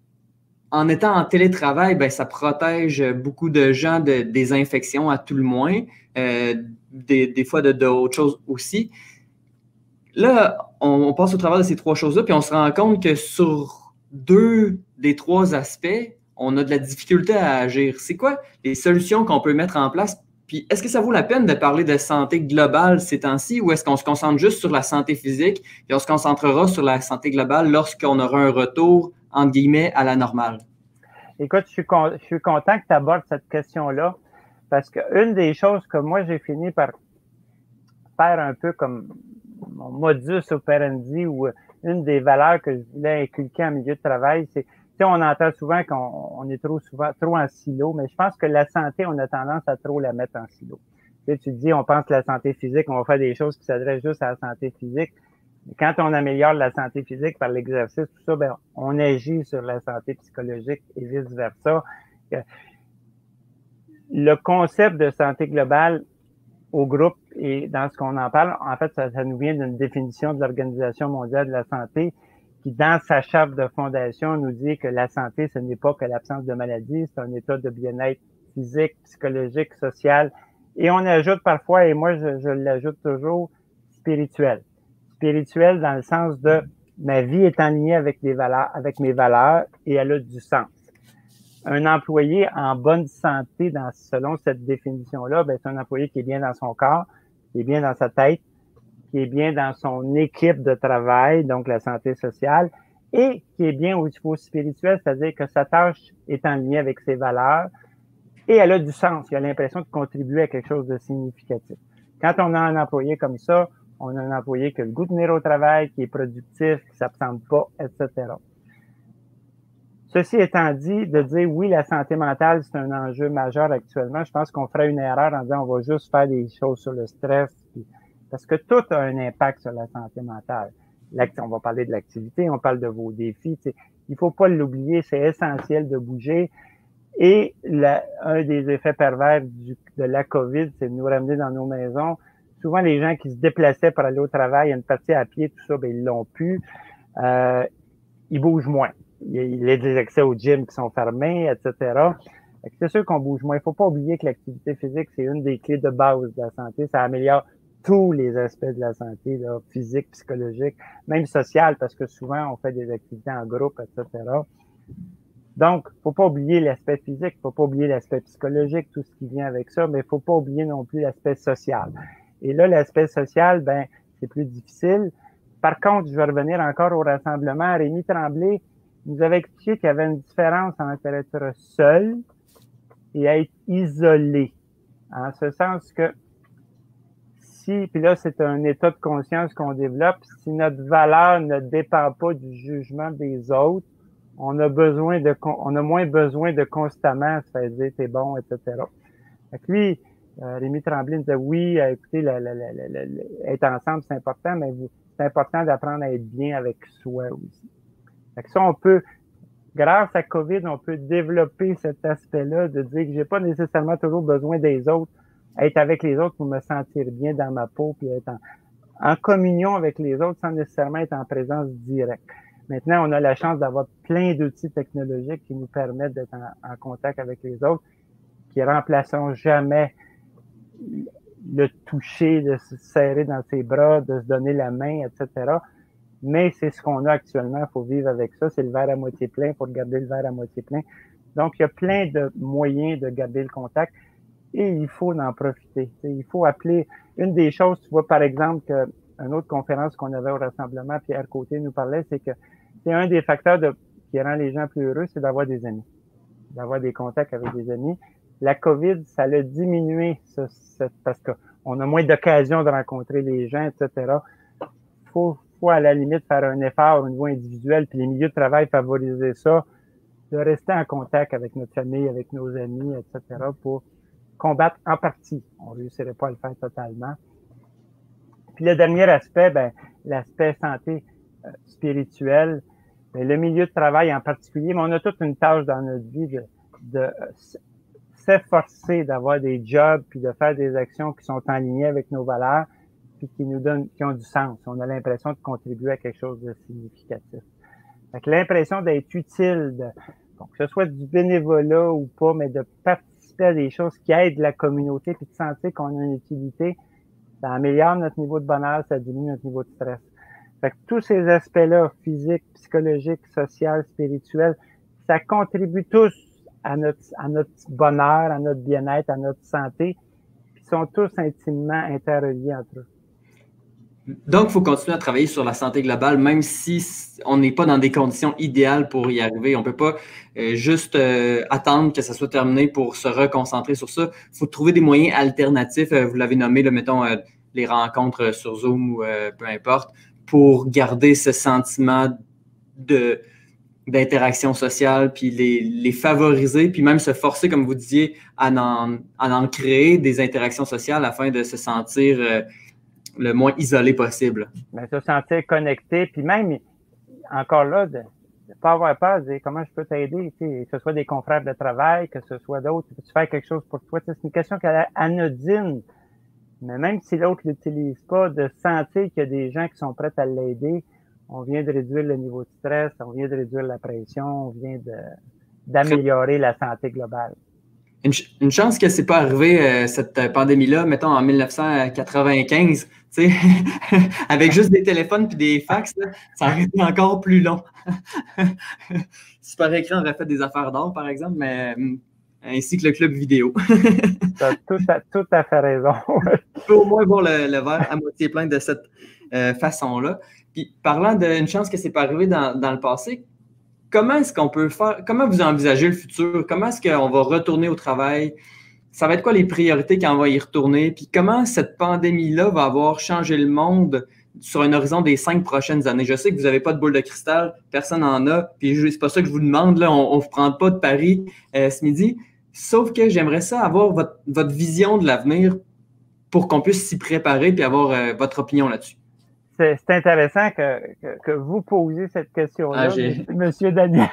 Speaker 2: en étant en télétravail, ben, ça protège beaucoup de gens de, des infections à tout le moins, euh, des, des fois de, d'autres choses aussi. là, on, on passe au travers de ces trois choses-là, puis on se rend compte que sur deux des trois aspects, on a de la difficulté à agir. C'est quoi les solutions qu'on peut mettre en place? Puis est-ce que ça vaut la peine de parler de santé globale ces temps-ci, ou est-ce qu'on se concentre juste sur la santé physique, puis on se concentrera sur la santé globale lorsqu'on aura un retour, entre guillemets, à la normale?
Speaker 3: Écoute, je suis, con, je suis content que tu abordes cette question-là, parce qu'une des choses que moi, j'ai fini par faire un peu comme mon modus operandi, ou une des valeurs que je voulais inculquer en milieu de travail, c'est, tu sais, on entend souvent qu'on on est trop souvent trop en silo, mais je pense que la santé, on a tendance à trop la mettre en silo. Tu sais, tu dis, on pense que la santé physique, on va faire des choses qui s'adressent juste à la santé physique. Mais quand on améliore la santé physique par l'exercice, tout ça, ben, on agit sur la santé psychologique et vice-versa. Le concept de santé globale au groupe et dans ce qu'on en parle, en fait, ça, ça nous vient d'une définition de l'Organisation mondiale de la santé qui, dans sa charte de fondation, nous dit que la santé, ce n'est pas que l'absence de maladie, c'est un état de bien-être physique, psychologique, social. Et on ajoute parfois, et moi, je, je l'ajoute toujours, spirituel. Spirituel dans le sens de ma vie est en lien avec les valeurs, avec mes valeurs, et elle a du sens. Un employé en bonne santé, dans, selon cette définition-là, ben, c'est un employé qui est bien dans son corps, qui est bien dans sa tête, qui est bien dans son équipe de travail, donc la santé sociale, et qui est bien au niveau spirituel, c'est-à-dire que sa tâche est en lien avec ses valeurs et elle a du sens. Il a l'impression de contribuer à quelque chose de significatif. Quand on a un employé comme ça, on a un employé qui a le goût de venir au travail, qui est productif, qui ne s'absente pas, et cetera. Ceci étant dit, de dire oui, la santé mentale, c'est un enjeu majeur actuellement, je pense qu'on ferait une erreur en disant on va juste faire des choses sur le stress, puis, parce que tout a un impact sur la santé mentale. On va parler de l'activité, on parle de vos défis. T'sais. Il faut pas l'oublier, c'est essentiel de bouger. Et la, un des effets pervers du, de la COVID, c'est de nous ramener dans nos maisons. Souvent, les gens qui se déplaçaient pour aller au travail, une partie à pied, tout ça, ben ils l'ont pu. Euh, ils bougent moins. Il y a des accès au gym qui sont fermés, et cetera. C'est sûr qu'on bouge moins. Il faut pas oublier que l'activité physique, c'est une des clés de base de la santé. Ça améliore tous les aspects de la santé, là, physique, psychologique, même sociale, parce que souvent, on fait des activités en groupe, et cetera. Donc, faut pas oublier l'aspect physique, faut pas oublier l'aspect psychologique, tout ce qui vient avec ça, mais faut pas oublier non plus l'aspect social. Et là, l'aspect social, ben, c'est plus difficile. Par contre, je vais revenir encore au rassemblement. Rémi Tremblay nous avait expliqué qu'il y avait une différence entre être seul et être isolé. En ce sens que si, puis là, c'est un état de conscience qu'on développe, si notre valeur ne dépend pas du jugement des autres, on a besoin de, on a moins besoin de constamment se faire dire t'es bon, et cetera. Fait que lui, euh, Rémi Tremblay nous disait oui, écoutez, la, la, la, la, la, être ensemble, c'est important, mais vous, c'est important d'apprendre à être bien avec soi aussi. Fait que ça, on peut, grâce à COVID, on peut développer cet aspect-là de dire que j'ai pas nécessairement toujours besoin des autres, être avec les autres pour me sentir bien dans ma peau, puis être en, en communion avec les autres sans nécessairement être en présence directe. Maintenant, on a la chance d'avoir plein d'outils technologiques qui nous permettent d'être en, en contact avec les autres, qui remplaceront jamais le toucher, de se serrer dans ses bras, de se donner la main, et cetera. Mais c'est ce qu'on a actuellement, il faut vivre avec ça. C'est le verre à moitié plein, il faut garder le verre à moitié plein. Donc, il y a plein de moyens de garder le contact et il faut en profiter. Il faut appeler, une des choses, tu vois, par exemple, que une autre conférence qu'on avait au rassemblement, Pierre Côté nous parlait, c'est que c'est un des facteurs de, qui rend les gens plus heureux, c'est d'avoir des amis, d'avoir des contacts avec des amis. La COVID, ça l'a diminué, ça, ça, parce qu'on a moins d'occasions de rencontrer les gens, et cetera. Il faut, faut à la limite faire un effort au niveau individuel, puis les milieux de travail favoriser ça, de rester en contact avec notre famille, avec nos amis, et cetera, pour combattre en partie. On ne réussirait pas à le faire totalement. Puis le dernier aspect, ben, l'aspect santé euh, spirituelle, ben, le milieu de travail en particulier, mais on a toute une tâche dans notre vie de, de euh, s'efforcer d'avoir des jobs puis de faire des actions qui sont en ligne avec nos valeurs puis qui nous donnent, qui ont du sens. On a l'impression de contribuer à quelque chose de significatif. Fait que l'impression d'être utile, de, bon, que ce soit du bénévolat ou pas, mais de participer à des choses qui aident la communauté puis de sentir qu'on a une utilité, ça améliore notre niveau de bonheur, ça diminue notre niveau de stress. Fait que tous ces aspects-là, physiques, psychologiques, social, spirituels, ça contribue tous à notre, à notre bonheur, à notre bien-être, à notre santé, puis sont tous intimement interreliés entre eux.
Speaker 2: Donc, il faut continuer à travailler sur la santé globale, même si on n'est pas dans des conditions idéales pour y arriver. On ne peut pas euh, juste euh, attendre que ça soit terminé pour se reconcentrer sur ça. Il faut trouver des moyens alternatifs. Euh, vous l'avez nommé, là, mettons, euh, les rencontres sur Zoom ou euh, peu importe, pour garder ce sentiment de, d'interaction sociale, puis les, les favoriser, puis même se forcer, comme vous disiez, à en, à en créer des interactions sociales afin de se sentir... Euh, le moins isolé possible.
Speaker 3: Bien, se sentir connecté, puis même, encore là, de ne pas avoir peur, de dire comment je peux t'aider, tu sais, que ce soit des confrères de travail, que ce soit d'autres, peux-tu faire quelque chose pour toi? Tu sais, c'est une question qui est anodine, mais même si l'autre ne l'utilise pas, de sentir qu'il y a des gens qui sont prêts à l'aider, on vient de réduire le niveau de stress, on vient de réduire la pression, on vient de, d'améliorer la santé globale.
Speaker 2: Une, ch- une chance que c'est pas arrivé, euh, cette pandémie-là, mettons en mille neuf cent quatre-vingt-quinze, tu sais, avec juste des téléphones puis des fax, là, ça aurait été encore plus long. Super Écran aurait fait des affaires d'or, par exemple, mais euh, ainsi que le club vidéo.
Speaker 3: Tu as tout à, tout à fait raison.
Speaker 2: Il faut au moins voir le, le verre à moitié plein de cette euh, façon-là. Puis parlant d'une chance que c'est pas arrivé dans, dans le passé, comment est-ce qu'on peut faire, comment vous envisagez le futur? Comment est-ce qu'on va retourner au travail? Ça va être quoi les priorités quand on va y retourner? Puis comment cette pandémie-là va avoir changé le monde sur un horizon des cinq prochaines années? Je sais que vous n'avez pas de boule de cristal, personne n'en a, puis c'est pas ça que je vous demande, là, on ne vous prend pas de pari euh, ce midi. Sauf que j'aimerais ça avoir votre, votre vision de l'avenir pour qu'on puisse s'y préparer puis avoir euh, votre opinion là-dessus.
Speaker 3: C'est, c'est intéressant que, que, que vous posiez cette question-là, ah, Monsieur Daniel.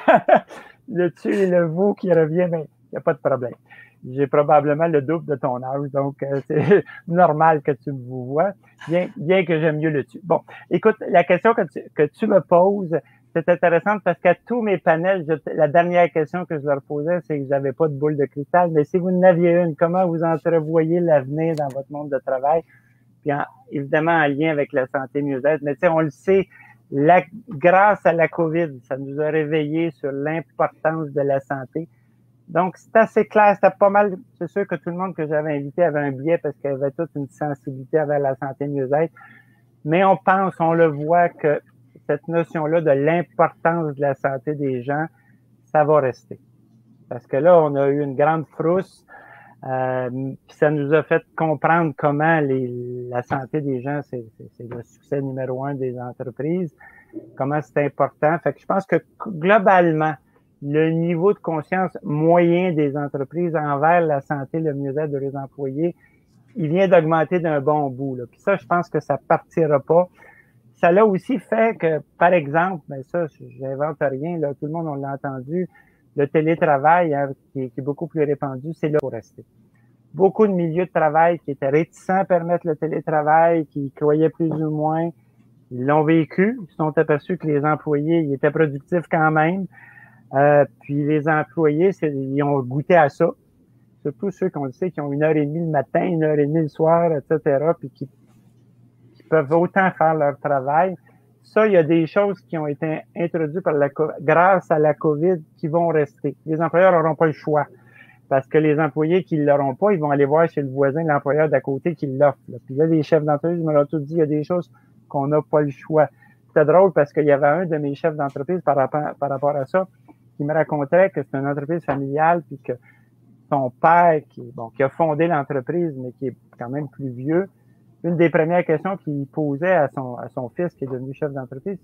Speaker 3: Le tu et le vous qui revient, mais il n'y a pas de problème. J'ai probablement le double de ton âge, donc euh, c'est normal que tu me vous vois, bien, bien que j'aime mieux le tu. Bon, écoute, la question que tu, que tu me poses, c'est intéressante parce qu'à tous mes panels, je, la dernière question que je leur posais, c'est que j'avais pas de boule de cristal, mais si vous en aviez une, comment vous entrevoyez l'avenir dans votre monde de travail? Puis en, évidemment en lien avec la santé mieux-être, mais tu sais, on le sait, la, grâce à la COVID, ça nous a réveillés sur l'importance de la santé. Donc, c'est assez clair, c'était pas mal, c'est sûr que tout le monde que j'avais invité avait un biais parce qu'il y avait toute une sensibilité vers la santé mieux-être, mais on pense, on le voit que cette notion-là de l'importance de la santé des gens, ça va rester. Parce que là, on a eu une grande frousse, euh, puis ça nous a fait comprendre comment les, la santé des gens, c'est, c'est, c'est le succès numéro un des entreprises, comment c'est important. Fait que je pense que globalement, le niveau de conscience moyen des entreprises envers la santé, le mieux-être de leurs employés, il vient d'augmenter d'un bon bout. Là. Puis ça, je pense que ça partira pas. Ça l'a aussi fait que, par exemple, ben ça, j'invente rien, là, tout le monde on l'a entendu, le télétravail, hein, qui, est, qui est beaucoup plus répandu, c'est là pour rester. Beaucoup de milieux de travail qui étaient réticents à permettre le télétravail, qui y croyaient plus ou moins, ils l'ont vécu, ils se sont aperçus que les employés, ils étaient productifs quand même. Euh, puis les employés, c'est, ils ont goûté à ça. Surtout ceux qu'on le sait, qui ont une heure et demie le matin, une heure et demie le soir, et cetera, puis qui, qui peuvent autant faire leur travail. Ça, il y a des choses qui ont été introduites par la, grâce à la COVID qui vont rester. Les employeurs n'auront pas le choix. Parce que les employés qui ne l'auront pas, ils vont aller voir chez le voisin, l'employeur d'à côté qui l'offre. Là. Puis là, les chefs d'entreprise me l'ont tous dit, il y a des choses qu'on n'a pas le choix. C'était drôle parce qu'il y avait un de mes chefs d'entreprise par rapport, par rapport à ça qui me racontait que c'est une entreprise familiale puis que son père, qui, bon, qui a fondé l'entreprise, mais qui est quand même plus vieux, une des premières questions qu'il posait à son, à son fils qui est devenu chef d'entreprise,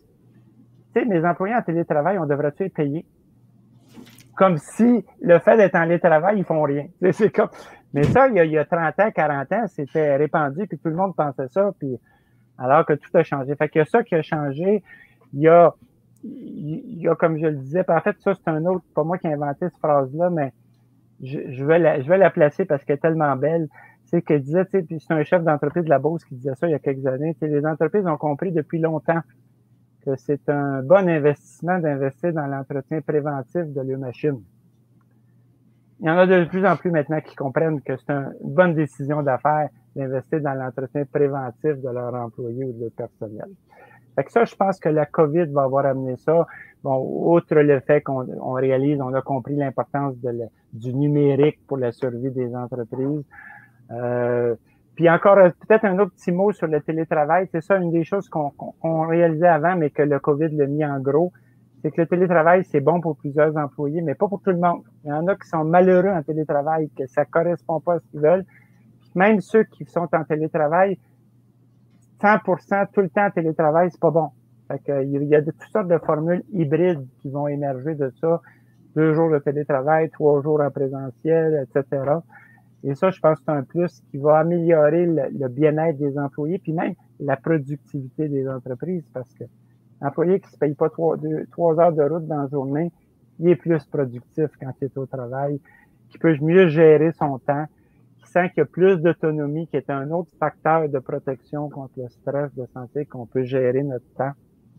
Speaker 3: tu sais, mes employés en télétravail, on devrait-tu être payés? Comme si le fait d'être en télétravail, ils font rien. C'est comme... Mais ça, il y, a, il y a trente ans, quarante ans, c'était répandu, puis tout le monde pensait ça, puis alors que tout a changé. Fait qu'il y a ça qui a changé. Il y a, il y a comme je le disais, en fait, ça, c'est un autre, pas moi qui ai inventé cette phrase-là, mais je, je, vais la, je vais la placer parce qu'elle est tellement belle. C'est qu'elle disait, tu sais, puis c'est un chef d'entreprise de la Beauce qui disait ça il y a quelques années, tu sais, les entreprises ont compris depuis longtemps que c'est un bon investissement d'investir dans l'entretien préventif de leurs machines. Il y en a de plus en plus maintenant qui comprennent que c'est une bonne décision d'affaires d'investir dans l'entretien préventif de leurs employés ou de leur personnel. Fait que ça, je pense que la COVID va avoir amené ça. Bon, outre le fait qu'on on réalise, on a compris l'importance de la, du numérique pour la survie des entreprises. Euh, puis encore, peut-être un autre petit mot sur le télétravail. C'est ça, une des choses qu'on, qu'on, qu'on réalisait avant, mais que le COVID l'a mis en gros, c'est que le télétravail, c'est bon pour plusieurs employés, mais pas pour tout le monde. Il y en a qui sont malheureux en télétravail, que ça correspond pas à ce qu'ils veulent. Même ceux qui sont en télétravail, cent pour cent tout le temps en télétravail, c'est pas bon. Fait que, il y a de, toutes sortes de formules hybrides qui vont émerger de ça. Deux jours de télétravail, trois jours en présentiel, et cetera. Et ça, je pense que c'est un plus qui va améliorer le, le bien-être des employés, puis même la productivité des entreprises, parce que l'employé qui se paye pas trois, deux, trois heures de route dans la journée, il est plus productif quand il est au travail, qui peut mieux gérer son temps, qui sent qu'il y a plus d'autonomie, qui est un autre facteur de protection contre le stress de santé, qu'on peut gérer notre temps.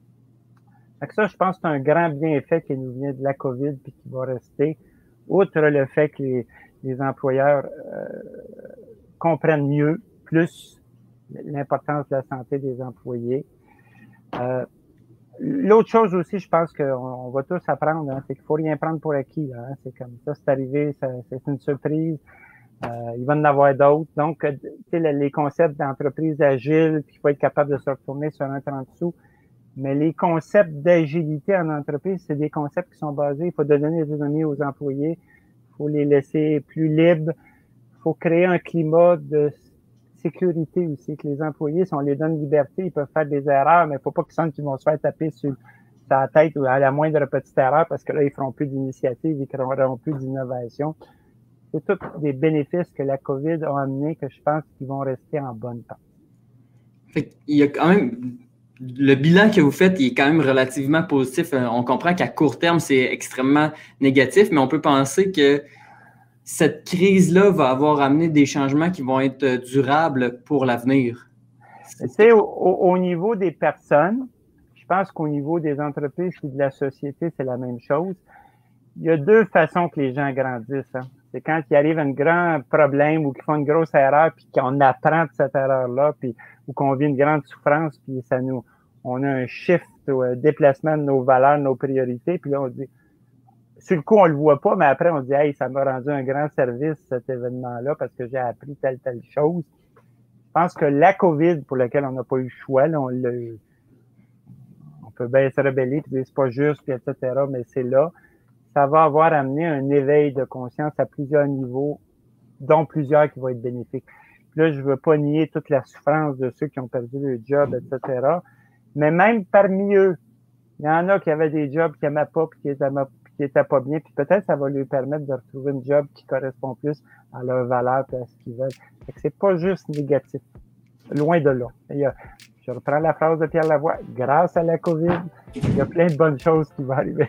Speaker 3: Fait que ça, je pense que c'est un grand bienfait qui nous vient de la COVID puis qui va rester, outre le fait que les, les employeurs euh, comprennent mieux, plus l'importance de la santé des employés. Euh, l'autre chose aussi, je pense qu'on on va tous apprendre, hein, c'est qu'il faut rien prendre pour acquis. Là, hein, c'est comme ça, c'est arrivé, ça, c'est une surprise. Euh, il va en avoir d'autres. Donc, tu sais, les concepts d'entreprise agile, puis il faut être capable de se retourner sur un trente sous. Mais les concepts d'agilité en entreprise, c'est des concepts qui sont basés, il faut donner l'autonomie aux employés, il faut les laisser plus libres, il faut créer un climat de sécurité aussi, que les employés, si on les donne liberté, ils peuvent faire des erreurs, mais il ne faut pas qu'ils sentent qu'ils vont se faire taper sur la tête ou à la moindre petite erreur, parce que là, ils feront plus d'initiative, ils créeront plus d'innovation. C'est tous des bénéfices que la COVID a amenés que je pense qu'ils vont rester en bonne temps.
Speaker 2: Fait qu'il y a quand même... Le bilan que vous faites il est quand même relativement positif. On comprend qu'à court terme, c'est extrêmement négatif, mais on peut penser que cette crise-là va avoir amené des changements qui vont être durables pour l'avenir.
Speaker 3: C'est au, au niveau des personnes. Je pense qu'au niveau des entreprises et de la société, c'est la même chose. Il y a deux façons que les gens grandissent. Hein. C'est quand il arrive un grand problème ou qu'ils font une grosse erreur puis qu'on apprend de cette erreur-là puis ou qu'on vit une grande souffrance puis ça nous, on a un shift ou un déplacement de nos valeurs, de nos priorités puis là on dit, sur le coup on le voit pas mais après on dit, hey, ça m'a rendu un grand service cet événement-là parce que j'ai appris telle telle chose. Je pense que la COVID pour laquelle on n'a pas eu le choix, là, on l'a eu. On peut bien se rebeller puis dire c'est pas juste puis et cetera mais c'est là. Ça va avoir amené un éveil de conscience à plusieurs niveaux, dont plusieurs qui vont être bénéfiques. Puis là, je veux pas nier toute la souffrance de ceux qui ont perdu leur job, et cetera. Mais même parmi eux, il y en a qui avaient des jobs qui n'aimaient pas, puis qui étaient, qui étaient pas bien, puis peut-être ça va leur permettre de retrouver un job qui correspond plus à leurs valeurs et à ce qu'ils veulent. Fait que c'est pas juste négatif. Loin de là. Il y a, je reprends la phrase de Pierre Lavoie. Grâce à la COVID, il y a plein de bonnes choses qui vont arriver.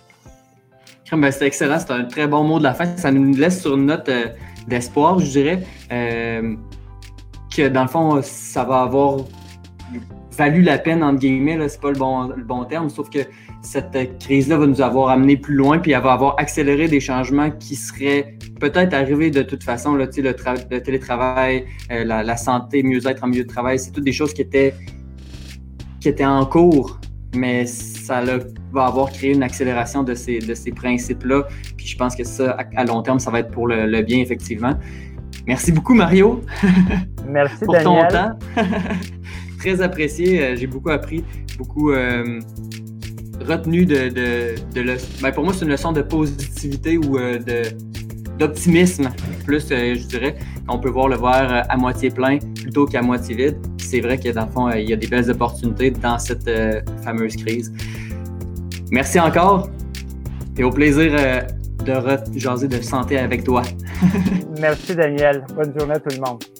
Speaker 2: Ben, c'est excellent, c'est un très bon mot de la fin. Ça nous laisse sur une note euh, d'espoir, je dirais, euh, que dans le fond, ça va avoir valu la peine, entre guillemets, là, c'est pas le bon, le bon terme, sauf que cette crise-là va nous avoir amené plus loin, puis elle va avoir accéléré des changements qui seraient peut-être arrivés de toute façon, là, tu sais, le, tra- le télétravail, euh, la, la santé, mieux-être en milieu de travail, c'est toutes des choses qui étaient, qui étaient en cours, mais ça là, va avoir créé une accélération de ces, de ces principes-là, puis je pense que ça, à, à long terme, ça va être pour le, le bien, effectivement. Merci beaucoup, Mario.
Speaker 3: Merci,
Speaker 2: pour
Speaker 3: Daniel.
Speaker 2: ton temps. Très apprécié. J'ai beaucoup appris, beaucoup euh, retenu de, de, de le... ben pour moi, c'est une leçon de positivité ou euh, de, d'optimisme, plus, euh, je dirais. On peut voir le verre à moitié plein plutôt qu'à moitié vide. C'est vrai que dans le fond, il y a des belles opportunités dans cette euh, fameuse crise. Merci encore et au plaisir euh, de re-jaser de santé avec toi.
Speaker 3: Merci, Daniel. Bonne journée à tout le monde.